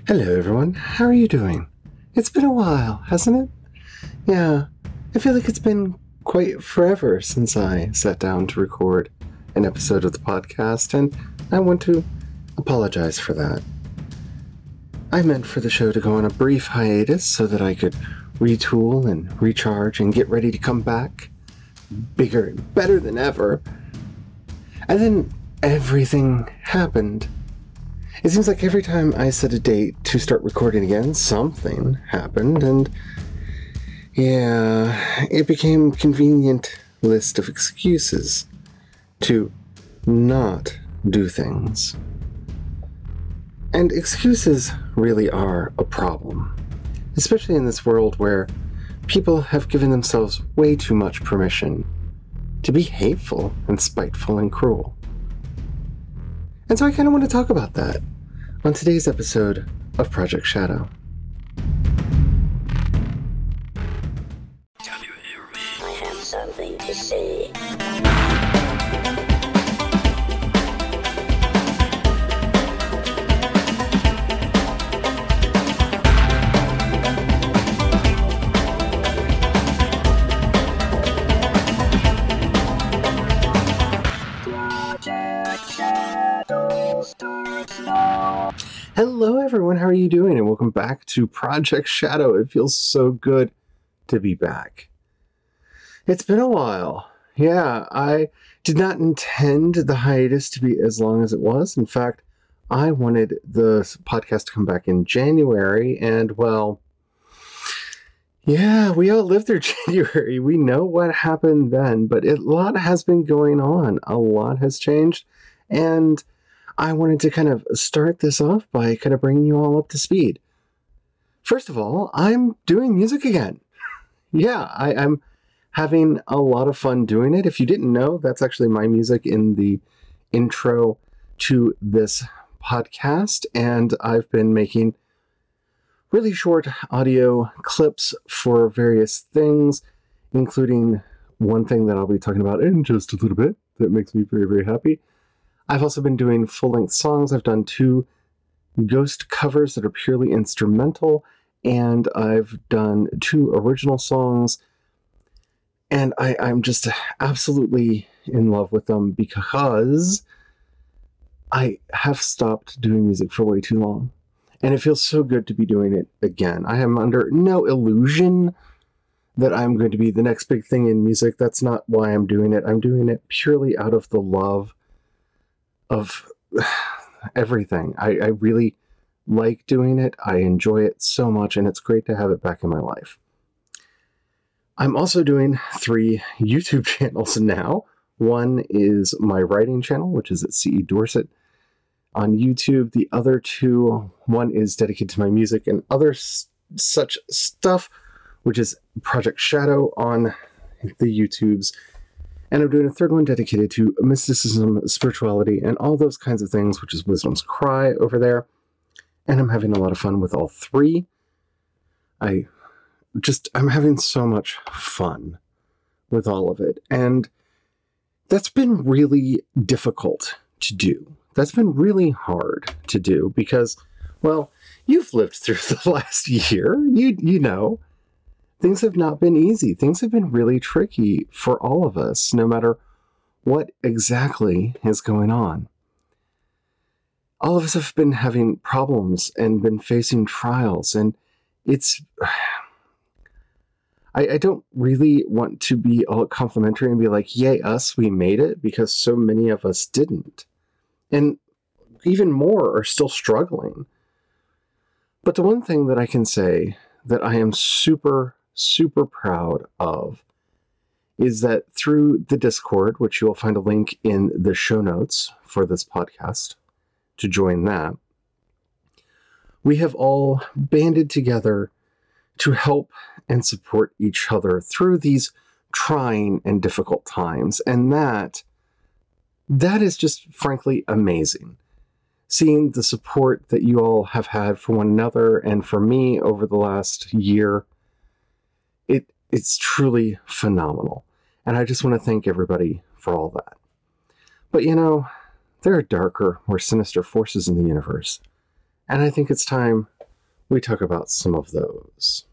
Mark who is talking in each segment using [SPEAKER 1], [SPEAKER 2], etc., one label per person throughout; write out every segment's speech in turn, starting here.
[SPEAKER 1] Hello everyone, how are you doing? It's been a while, hasn't it? Yeah, I feel like it's been quite forever since I sat down to record an episode of the podcast, and I want to apologize for that. I meant for the show to go on a brief hiatus so that I could retool and recharge and get ready to come back bigger and better than ever. And then everything happened. It seems like every time I set a date to start recording again, something happened, and yeah, it became a convenient list of excuses to not do things. And excuses really are a problem, especially in this world where people have given themselves way too much permission to be hateful and spiteful and cruel. And so I kind of want to talk about that on today's episode of Project Shadow.
[SPEAKER 2] I have something to say. Project Shadow starts now.
[SPEAKER 1] Hello everyone, how are you doing? And welcome back to Project Shadow. It feels so good to be back. It's been a while. Yeah, I did not intend the hiatus to be as long as it was. In fact, I wanted the podcast to come back in January, and well, yeah, we all lived through January. We know what happened then, but a lot has been going on. A lot has changed, and I wanted to kind of start this off by kind of bringing you all up to speed. First of all, I'm doing music again. Yeah, I'm having a lot of fun doing it. If you didn't know, that's actually my music in the intro to this podcast, and I've been making really short audio clips for various things, including one thing that I'll be talking about in just a little bit that makes me very, very happy. I've also been doing full-length songs. I've done 2 ghost covers that are purely instrumental, and I've done 2 original songs, and I'm just absolutely in love with them because I have stopped doing music for way too long, and it feels so good to be doing it again. I am under no illusion that I'm going to be the next big thing in music. That's not why I'm doing it. I'm doing it purely out of the love of everything. I really like doing it. I enjoy it so much, and it's great to have it back in my life. I'm also doing 3 YouTube channels now. One is my writing channel, which is at CE Dorset on YouTube. The other 2, one is dedicated to my music and other such stuff, which is Project Shadow on the YouTubes. And I'm doing a 3rd one dedicated to mysticism, spirituality, and all those kinds of things, which is Wisdom's Cry over there. And I'm having a lot of fun with all 3. I'm having so much fun with all of it. And that's been really difficult to do. That's been really hard to do because, well, you've lived through the last year. You know. Things have not been easy. Things have been really tricky for all of us, no matter what exactly is going on. All of us have been having problems and been facing trials, and it's... I don't really want to be all complimentary and be like, yay, us, we made it, because so many of us didn't. And even more are still struggling. But the one thing that I can say that I am super proud of is that through the Discord, which you'll find a link in the show notes for this podcast to join that, we have all banded together to help and support each other through these trying and difficult times. And that is just frankly amazing. Seeing the support that you all have had for one another and for me over the last year, it's truly phenomenal. And I just want to thank everybody for all that. But you know, there are darker, more sinister forces in the universe. And I think it's time we talk about some of those.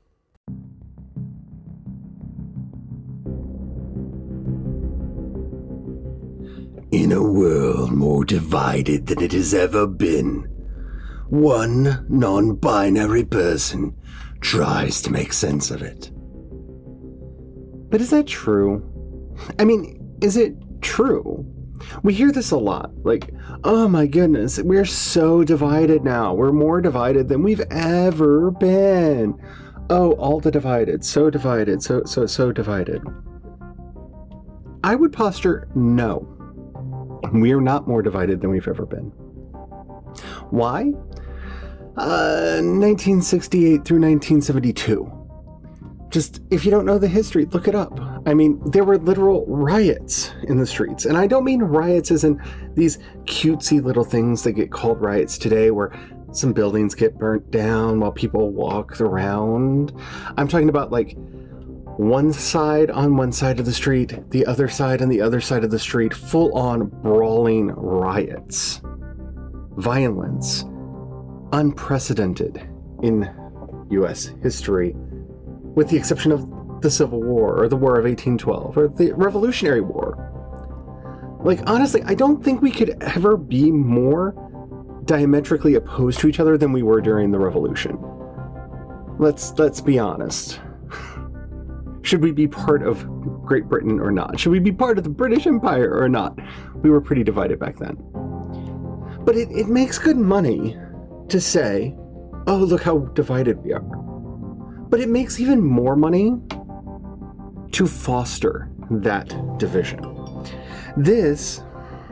[SPEAKER 3] In a world more divided than it has ever been, one non-binary person tries to make sense of it.
[SPEAKER 1] But is that true? I mean, is it true? We hear this a lot, like, oh my goodness, we're so divided now. We're more divided than we've ever been. Oh, all the divided, so divided, so divided. I would posture no. We are not more divided than we've ever been. Why? 1968 through 1972. Just, if you don't know the history, look it up. I mean, there were literal riots in the streets. And I don't mean riots as in these cutesy little things that get called riots today where some buildings get burnt down while people walk around. I'm talking about like one side on one side of the street, the other side on the other side of the street, full-on brawling riots. Violence. Unprecedented in U.S. history, with the exception of the Civil War, or the War of 1812, or the Revolutionary War. Like, honestly, I don't think we could ever be more diametrically opposed to each other than we were during the Revolution. Let's be honest. Should we be part of Great Britain or not? Should we be part of the British Empire or not? We were pretty divided back then. But it makes good money to say, oh, look how divided we are. But it makes even more money to foster that division. This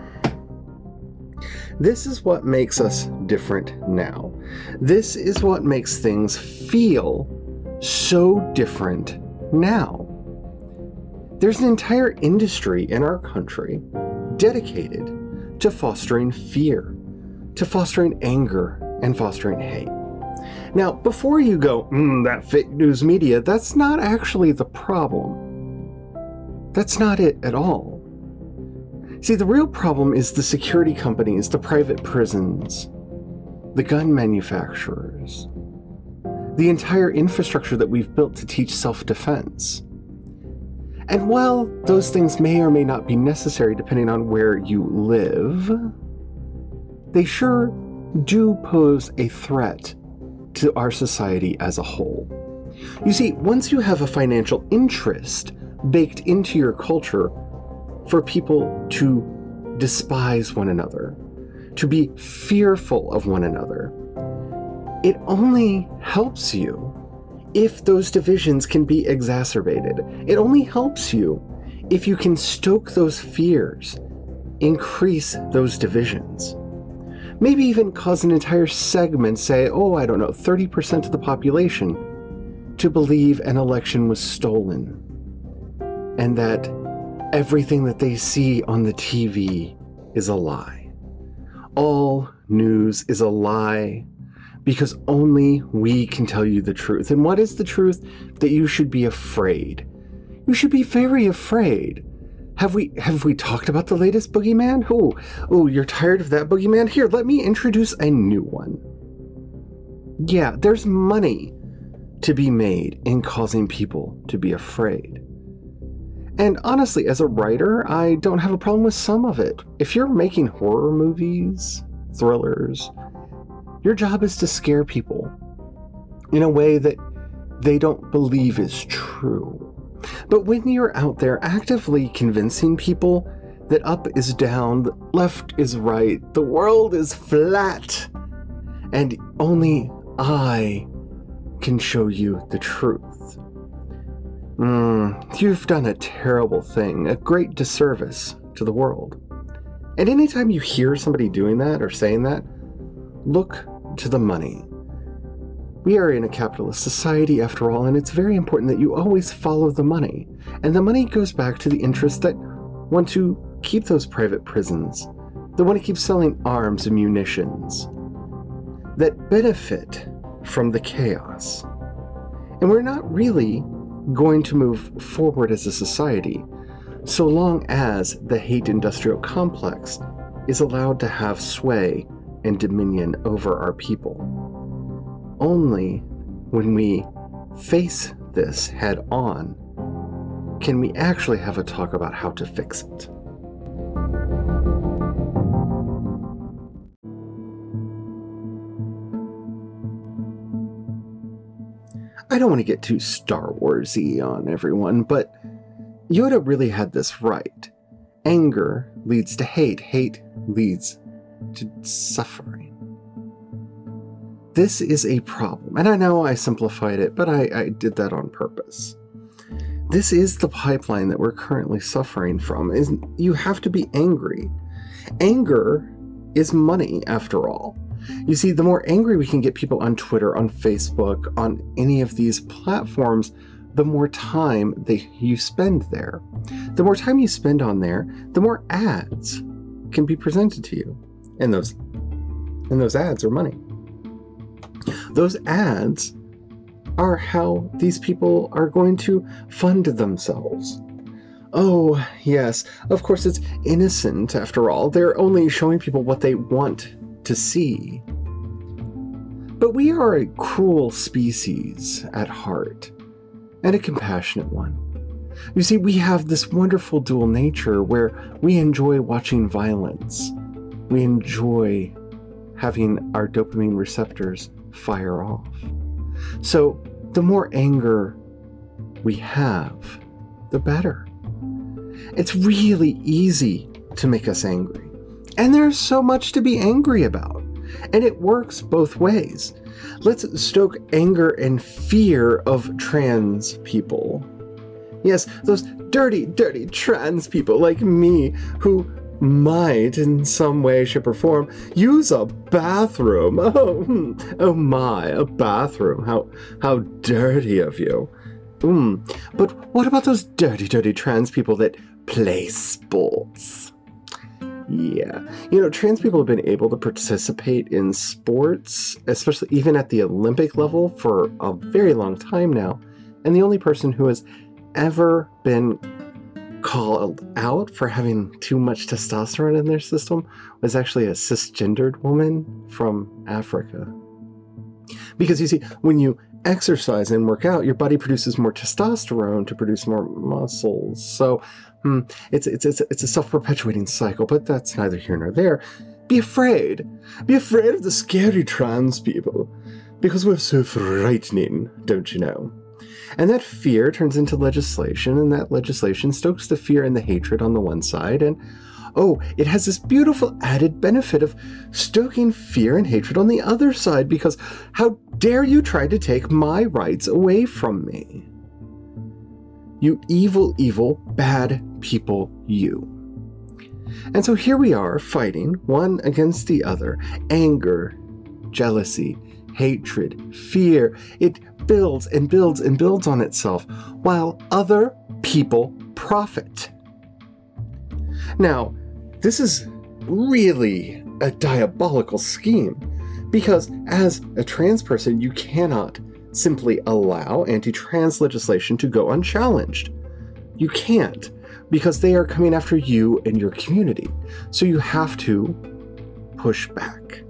[SPEAKER 1] is what makes us different now. This is what makes things feel so different now. There's an entire industry in our country dedicated to fostering fear, to fostering anger, and fostering hate. Now, before you go, that fake news media, that's not actually the problem. That's not it at all. See, the real problem is the security companies, the private prisons, the gun manufacturers, the entire infrastructure that we've built to teach self-defense. And while those things may or may not be necessary depending on where you live, they sure do pose a threat to our society as a whole. You see, once you have a financial interest baked into your culture for people to despise one another, to be fearful of one another, it only helps you if those divisions can be exacerbated. It only helps you if you can stoke those fears, increase those divisions. Maybe even cause an entire segment, say, 30% of the population to believe an election was stolen, and that everything that they see on the TV is a lie. All news is a lie because only we can tell you the truth. And what is the truth? That you should be afraid. You should be very afraid. Have we talked about the latest boogeyman? Oh, you're tired of that boogeyman? Here, let me introduce a new one. Yeah, there's money to be made in causing people to be afraid. And honestly, as a writer, I don't have a problem with some of it. If you're making horror movies, thrillers, your job is to scare people in a way that they don't believe is true. But when you're out there actively convincing people that up is down, left is right, the world is flat, and only I can show you the truth, you've done a terrible thing, a great disservice to the world. And anytime you hear somebody doing that or saying that, look to the money. We are in a capitalist society after all, and it's very important that you always follow the money. And the money goes back to the interests that want to keep those private prisons, that want to keep selling arms and munitions, that benefit from the chaos. And we're not really going to move forward as a society so long as the hate industrial complex is allowed to have sway and dominion over our people. only when we face this head on can we actually have a talk about how to fix it. I don't want to get too Star Wars-y on everyone, but Yoda really had this right. Anger leads to hate. Hate leads to suffering. This is a problem, and I know I simplified it, but I did that on purpose. This is the pipeline that we're currently suffering from. Is you have to be angry. Anger is money, after all. You see, the more angry we can get people on Twitter, on Facebook, on any of these platforms, the more time you spend there. The more time you spend on there, the more ads can be presented to you. And those ads are money. Those ads are how these people are going to fund themselves. Oh, yes, of course it's innocent after all. They're only showing people what they want to see. But we are a cruel species at heart, and a compassionate one. You see, we have this wonderful dual nature where we enjoy watching violence. We enjoy having our dopamine receptors fire off. So the more anger we have, the better. It's really easy to make us angry. And there's so much to be angry about. And it works both ways. Let's stoke anger and fear of trans people. Yes, those dirty, dirty trans people like me who might, in some way, shape, or form, use a bathroom. Oh my, a bathroom. How dirty of you. But what about those dirty, dirty trans people that play sports? Yeah. You know, trans people have been able to participate in sports, especially even at the Olympic level, for a very long time now. And the only person who has ever been called out for having too much testosterone in their system was actually a cisgendered woman from Africa. Because you see, when you exercise and work out, your body produces more testosterone to produce more muscles. So it's a self-perpetuating cycle, but that's neither here nor there. Be afraid. Be afraid of the scary trans people, because we're so frightening, don't you know? And that fear turns into legislation, and that legislation stokes the fear and the hatred on the one side, and it has this beautiful added benefit of stoking fear and hatred on the other side, because how dare you try to take my rights away from me? You evil, evil, bad people, you. And so here we are fighting one against the other. Anger, jealousy, hatred, fear. It builds and builds and builds on itself while other people profit. Now, this is really a diabolical scheme, because as a trans person, you cannot simply allow anti-trans legislation to go unchallenged. You can't, because they are coming after you and your community. So you have to push back.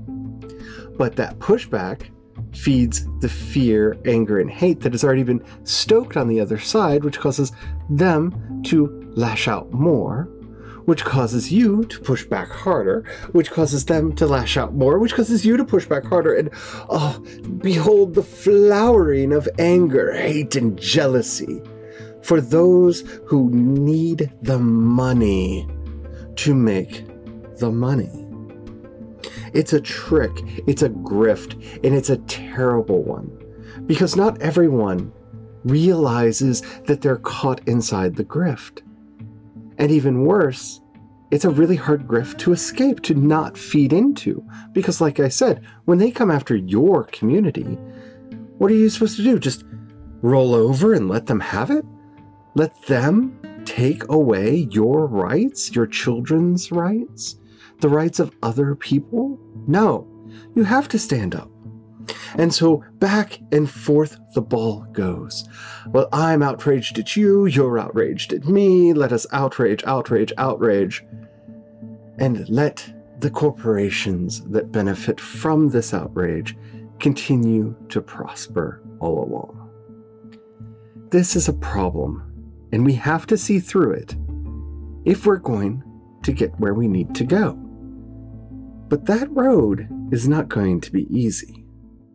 [SPEAKER 1] But that pushback feeds the fear, anger, and hate that has already been stoked on the other side, which causes them to lash out more, which causes you to push back harder, which causes them to lash out more, which causes you to push back harder, and behold the flowering of anger, hate, and jealousy for those who need the money to make the money. It's a trick, it's a grift, and it's a terrible one, because not everyone realizes that they're caught inside the grift. And even worse, it's a really hard grift to escape, to not feed into. Because like I said, when they come after your community, what are you supposed to do? Just roll over and let them have it? Let them take away your rights, your children's rights, the rights of other people? No, you have to stand up. And so back and forth the ball goes. Well, I'm outraged at you, you're outraged at me, let us outrage, outrage, outrage. And let the corporations that benefit from this outrage continue to prosper all along. This is a problem, and we have to see through it if we're going to get where we need to go. But that road is not going to be easy.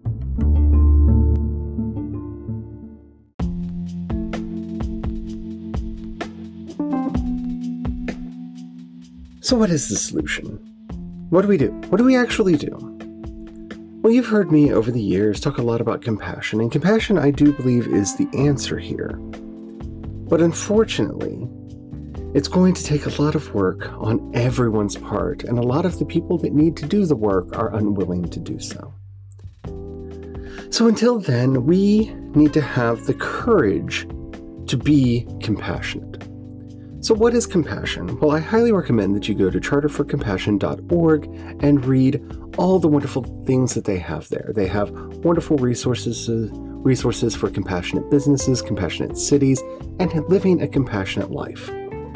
[SPEAKER 1] So what is the solution? What do we do? What do we actually do? Well, you've heard me over the years talk a lot about compassion, and compassion, I do believe, is the answer here. But unfortunately, it's going to take a lot of work on everyone's part, and a lot of the people that need to do the work are unwilling to do so. So until then, we need to have the courage to be compassionate. So what is compassion? Well, I highly recommend that you go to charterforcompassion.org and read all the wonderful things that they have there. They have wonderful resources for compassionate businesses, compassionate cities, and living a compassionate life.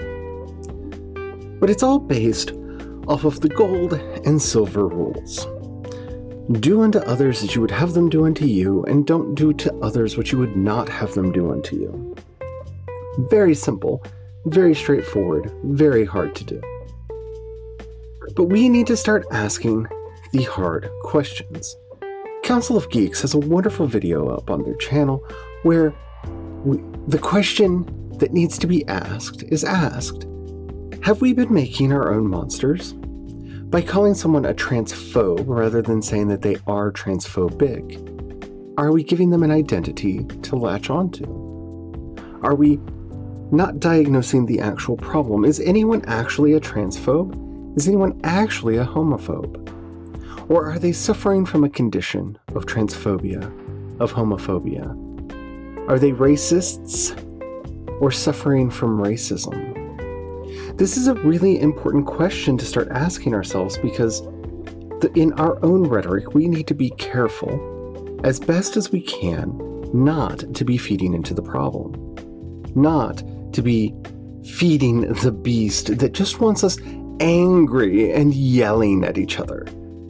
[SPEAKER 1] But it's all based off of the gold and silver rules. Do unto others as you would have them do unto you, and don't do to others what you would not have them do unto you. Very simple, very straightforward, very hard to do. But we need to start asking the hard questions. Council of Geeks has a wonderful video up on their channel where the question that needs to be asked is asked. Have we been making our own monsters? By calling someone a transphobe rather than saying that they are transphobic, are we giving them an identity to latch onto? Are we not diagnosing the actual problem? Is anyone actually a transphobe? Is anyone actually a homophobe? Or are they suffering from a condition of transphobia, of homophobia? Are they racists or suffering from racism? This is a really important question to start asking ourselves because in our own rhetoric, we need to be careful, as best as we can, not to be feeding into the problem. Not to be feeding the beast that just wants us angry and yelling at each other.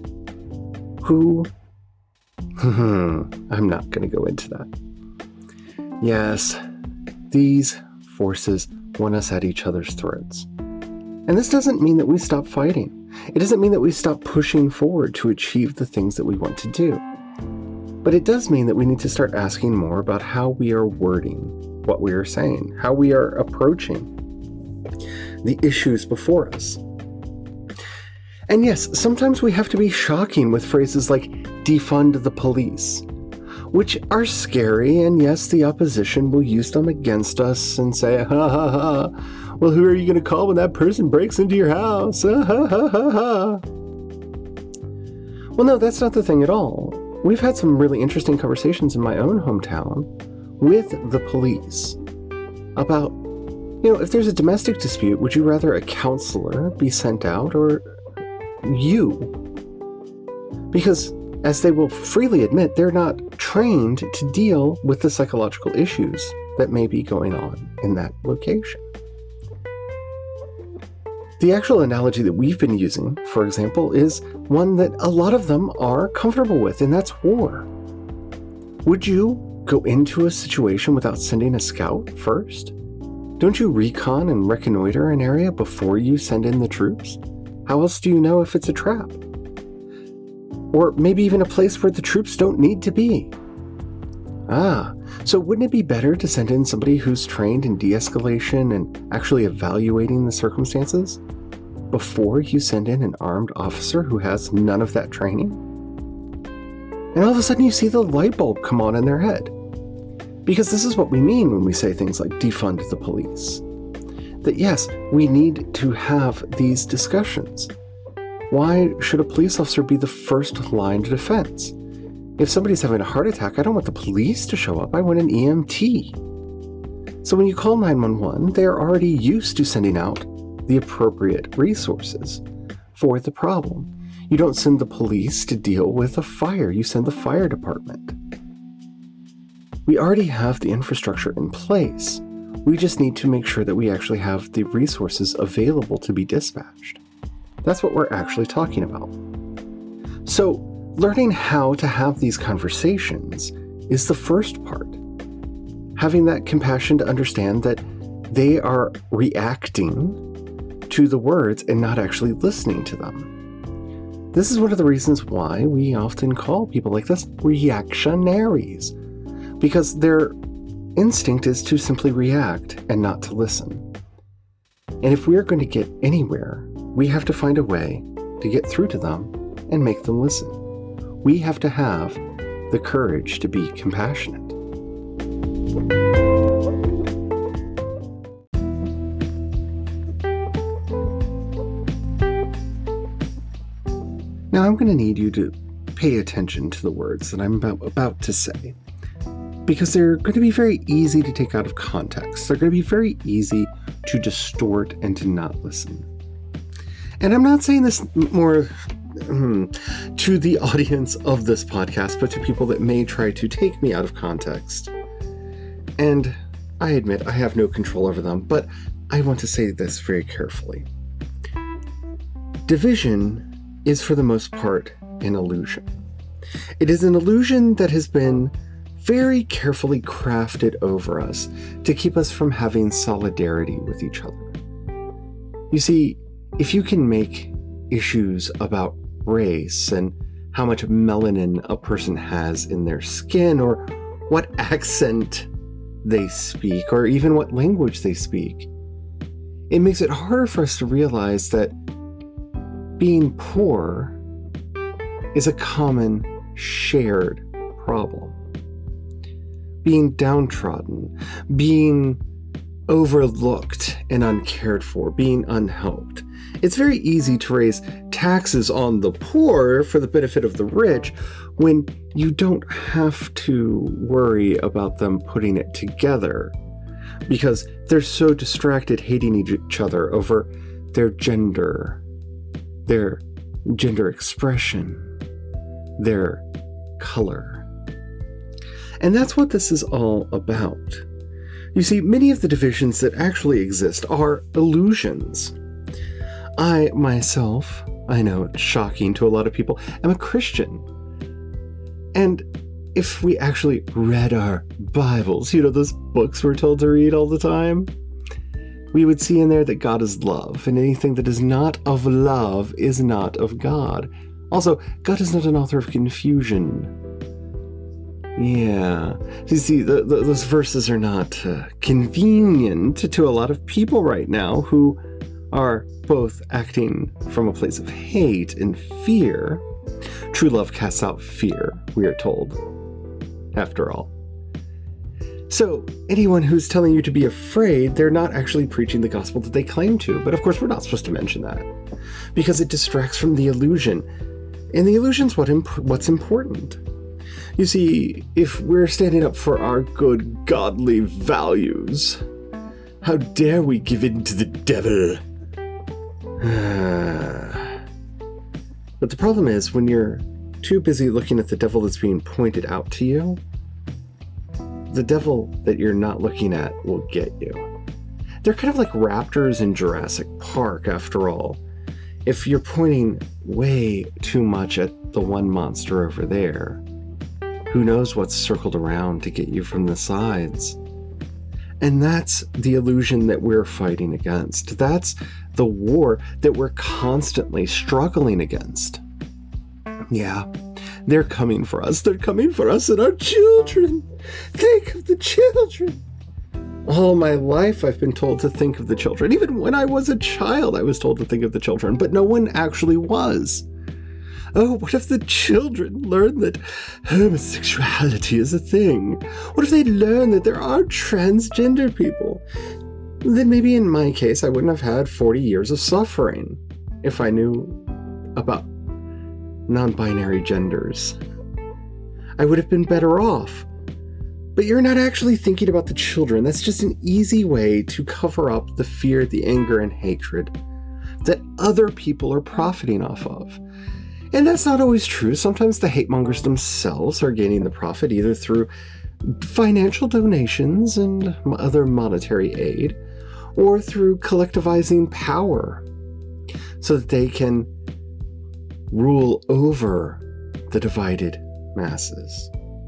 [SPEAKER 1] I'm not going to go into that. Yes, these forces want us at each other's throats. And this doesn't mean that we stop fighting. It doesn't mean that we stop pushing forward to achieve the things that we want to do. But it does mean that we need to start asking more about how we are wording what we are saying, how we are approaching the issues before us. And yes, sometimes we have to be shocking with phrases like defund the police, which are scary, and yes, the opposition will use them against us and say, ha ha ha, well, who are you going to call when that person breaks into your house? Ha ha ha ha ha. Well, no, that's not the thing at all. We've had some really interesting conversations in my own hometown with the police about, if there's a domestic dispute, would you rather a counselor be sent out or you? Because, as they will freely admit, they're not trained to deal with the psychological issues that may be going on in that location. The actual analogy that we've been using, for example, is one that a lot of them are comfortable with, and that's war. Would you go into a situation without sending a scout first? Don't you recon and reconnoiter an area before you send in the troops? How else do you know if it's a trap? Or maybe even a place where the troops don't need to be. So wouldn't it be better to send in somebody who's trained in de-escalation and actually evaluating the circumstances before you send in an armed officer who has none of that training? And all of a sudden you see the light bulb come on in their head. Because this is what we mean when we say things like defund the police. That yes, we need to have these discussions. Why should a police officer be the first line of defense? If somebody's having a heart attack, I don't want the police to show up. I want an EMT. So when you call 911, they're already used to sending out the appropriate resources for the problem. You don't send the police to deal with a fire. You send the fire department. We already have the infrastructure in place. We just need to make sure that we actually have the resources available to be dispatched. That's what we're actually talking about. So learning how to have these conversations is the first part. Having that compassion to understand that they are reacting to the words and not actually listening to them. This is one of the reasons why we often call people like this reactionaries, because their instinct is to simply react and not to listen. And if we're going to get anywhere, we have to find a way to get through to them and make them listen. We have to have the courage to be compassionate. Now I'm going to need you to pay attention to the words that I'm about to say, because they're going to be very easy to take out of context. They're going to be very easy to distort and to not listen. And I'm not saying this more to the audience of this podcast, but to people that may try to take me out of context. And I admit I have no control over them, but I want to say this very carefully. Division is for the most part an illusion. It is an illusion that has been very carefully crafted over us to keep us from having solidarity with each other. You see, if you can make issues about race and how much melanin a person has in their skin, or what accent they speak, or even what language they speak, it makes it harder for us to realize that being poor is a common shared problem. Being downtrodden, being overlooked and uncared for, being unhelped. It's very easy to raise taxes on the poor for the benefit of the rich when you don't have to worry about them putting it together, because they're so distracted hating each other over their gender expression, their color. And that's what this is all about. You see, many of the divisions that actually exist are illusions. I myself, I know it's shocking to a lot of people, am a Christian. And if we actually read our Bibles, those books we're told to read all the time, we would see in there that God is love, and anything that is not of love is not of God. Also, God is not an author of confusion. Yeah. You see, those verses are not convenient to a lot of people right now who are both acting from a place of hate and fear. True love casts out fear, we are told, after all. So, anyone who's telling you to be afraid, they're not actually preaching the gospel that they claim to. But of course, we're not supposed to mention that, because it distracts from the illusion. And the illusion's what's important. You see, if we're standing up for our good, godly values, how dare we give in to the devil? But the problem is, when you're too busy looking at the devil that's being pointed out to you, the devil that you're not looking at will get you. They're kind of like raptors in Jurassic Park, after all. If you're pointing way too much at the one monster over there, who knows what's circled around to get you from the sides? And that's the illusion that we're fighting against. That's the war that we're constantly struggling against. Yeah, they're coming for us. They're coming for us and our children. Think of the children. All my life I've been told to think of the children. Even when I was a child, I was told to think of the children, but no one actually was. Oh, what if the children learn that homosexuality is a thing? What if they learn that there are transgender people? Then maybe in my case, I wouldn't have had 40 years of suffering if I knew about non-binary genders. I would have been better off. But you're not actually thinking about the children. That's just an easy way to cover up the fear, the anger, and hatred that other people are profiting off of. And that's not always true. Sometimes the hate mongers themselves are gaining the profit either through financial donations and other monetary aid, or through collectivizing power so that they can rule over the divided masses.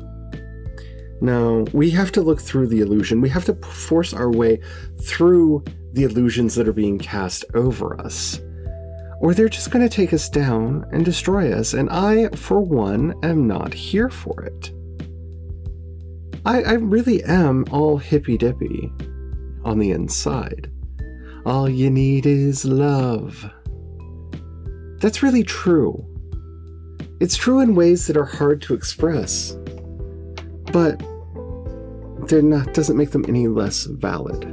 [SPEAKER 1] No, we have to look through the illusion. We have to force our way through the illusions that are being cast over us, or they're just going to take us down and destroy us. And I, for one, am not here for it. I really am all hippy-dippy on the inside. All you need is love. That's really true. It's true in ways that are hard to express, but doesn't make them any less valid.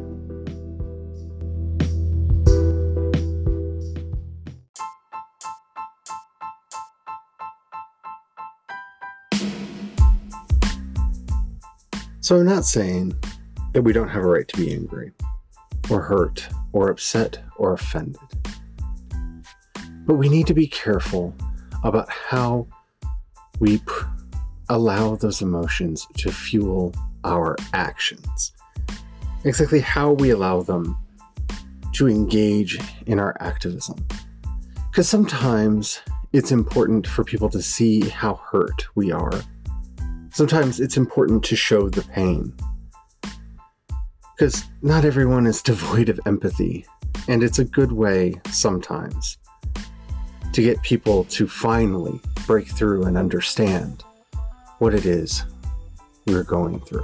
[SPEAKER 1] So I'm not saying that we don't have a right to be angry, or hurt, or upset, or offended. But we need to be careful about how we allow those emotions to fuel our actions. Exactly how we allow them to engage in our activism. Because sometimes it's important for people to see how hurt we are. Sometimes it's important to show the pain. Because not everyone is devoid of empathy, and it's a good way sometimes to get people to finally break through and understand what it is we're going through.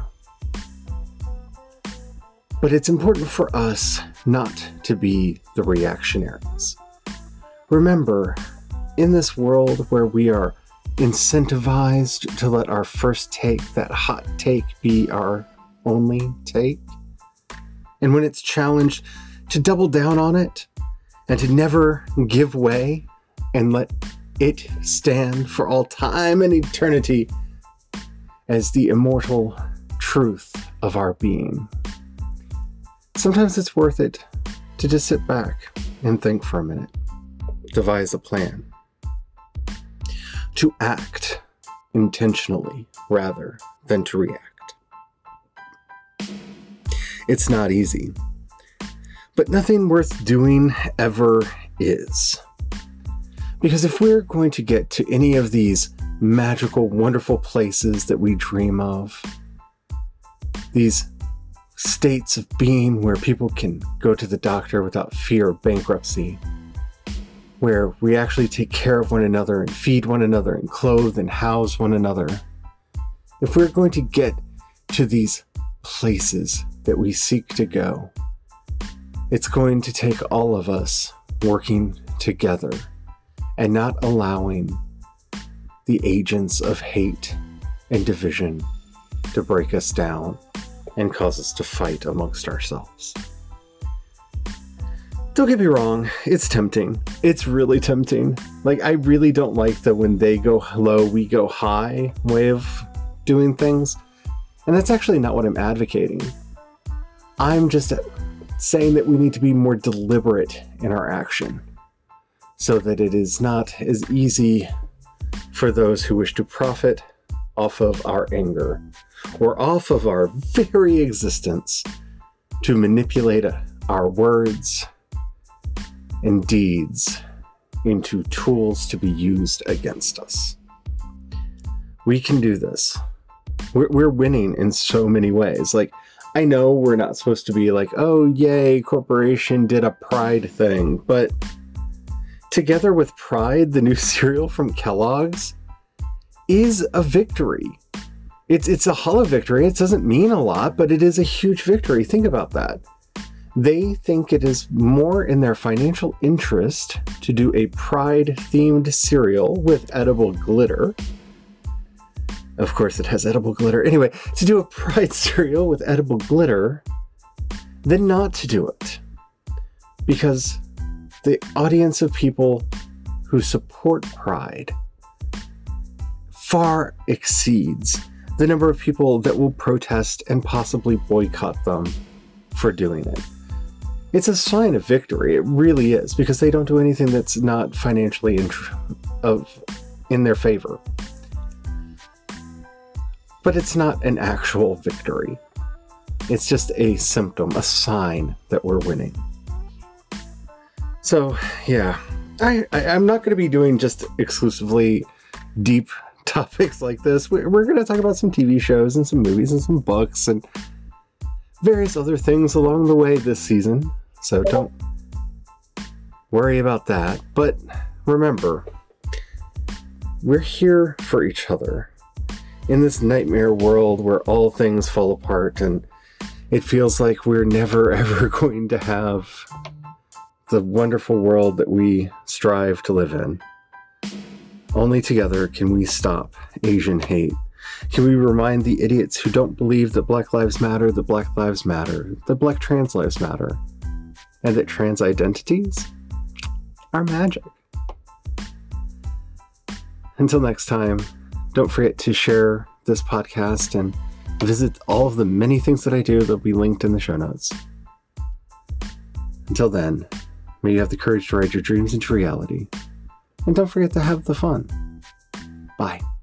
[SPEAKER 1] But it's important for us not to be the reactionaries. Remember, in this world where we are incentivized to let our first take, that hot take, be our only take, and when it's challenged, to double down on it and to never give way and let it stand for all time and eternity as the immortal truth of our being. Sometimes it's worth it to just sit back and think for a minute, devise a plan, to act intentionally rather than to react. It's not easy, but nothing worth doing ever is. Because if we're going to get to any of these magical, wonderful places that we dream of, these states of being where people can go to the doctor without fear of bankruptcy, where we actually take care of one another and feed one another and clothe and house one another, if we're going to get to these places that we seek to go, it's going to take all of us working together and not allowing the agents of hate and division to break us down and cause us to fight amongst ourselves. Don't get me wrong, it's tempting. It's really tempting. Like, I really don't like the when they go low, we go high way of doing things. And that's actually not what I'm advocating. I'm just saying that we need to be more deliberate in our action so that it is not as easy for those who wish to profit off of our anger or off of our very existence to manipulate our words and deeds into tools to be used against us. We can do this. We're winning in so many ways. Like, I know we're not supposed to be like, oh, yay, corporation did a Pride thing, but together with Pride, the new cereal from Kellogg's is a victory. It's a hollow victory. It doesn't mean a lot, but it is a huge victory. Think about that. They think it is more in their financial interest to do a Pride-themed cereal with edible glitter. Of course, it has edible glitter. Anyway, to do a Pride cereal with edible glitter than not to do it. Because the audience of people who support Pride far exceeds the number of people that will protest and possibly boycott them for doing it. It's a sign of victory. It really is, because they don't do anything that's not financially in their favor. But it's not an actual victory. It's just a symptom, a sign that we're winning. So, yeah, I'm not going to be doing just exclusively deep topics like this. We're going to talk about some TV shows and some movies and some books and various other things along the way this season. So don't worry about that. But remember, we're here for each other in this nightmare world where all things fall apart and it feels like we're never ever going to have the wonderful world that we strive to live in. Only together can we stop Asian hate. Can we remind the idiots who don't believe that Black Lives Matter, that Black Lives Matter, that Black trans lives matter, and that trans identities are magic. Until next time, don't forget to share this podcast and visit all of the many things that I do that will be linked in the show notes. Until then, may you have the courage to ride your dreams into reality. And don't forget to have the fun. Bye.